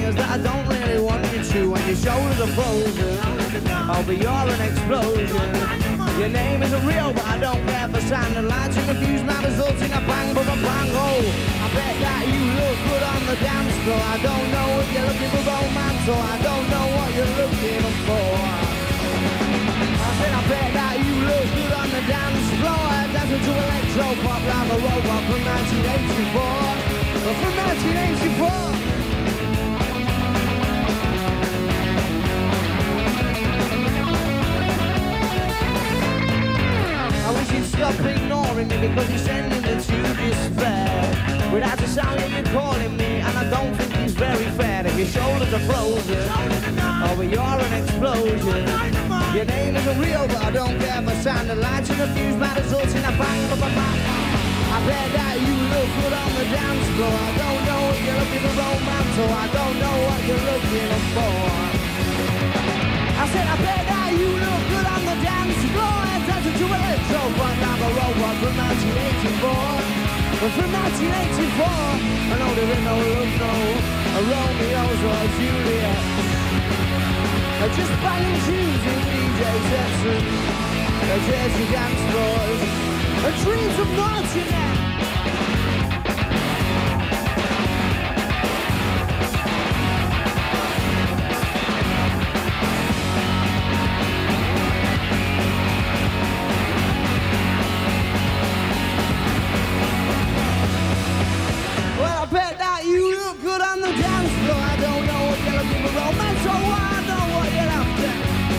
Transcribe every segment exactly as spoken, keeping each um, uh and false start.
fingers that I don't really want you to, and your shoulders are frozen. Oh, but you're an explosion. Your name isn't real, but I don't care for sand and lights in the fuse. My results in a bang, but a bang. Oh, I bet that you look good on the dance floor. I don't know if you're looking for romance, or I don't know what you're looking for. I said I bet that you look good on the dance floor, dancing to electro pop like a robot from nineteen eighty-four. From nineteen eighty-four. I wish you'd stop ignoring me because you're sending me to despair. Without a sound yet you're calling me, and I don't think he's very fair. If your shoulders are frozen, oh but you're an explosion. Your name isn't real, but I don't care for sound. The lights in the fuse, my results in a bang, bang, bang. I bet that you look good on the dance floor. I don't know if you're looking for romance, or I don't know what you're looking for. I said I bet that you look good on the dance floor, dancing to electro pop like a robot from nineteen eighty-four. But from nineteen eighty-four, I know there ain't no love, no a Romeo's or a Juliet. I'm just banging shoes in D J sets and a Jersey dance floors, and dreams of Martinet. Well, I bet that you look good on the dance floor. I don't know what you're looking for romance, or I know what you're after.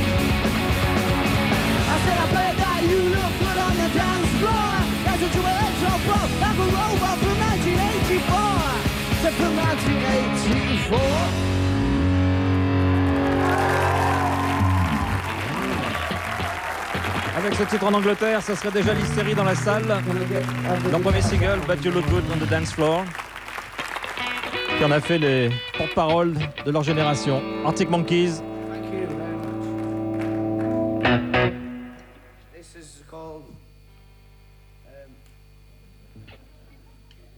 I said I bet that you look good on the dance floor, dancing to electro pop like a robot from nineteen eighty-four. Said from nineteen eighty-four. Avec ce titre en Angleterre, ça serait déjà l'hystérie dans la salle. Leur premier single, But You Look Good on the Dance Floor, qui en a fait les porte-paroles de leur génération. Arctic Monkeys. Thank you very much. This is called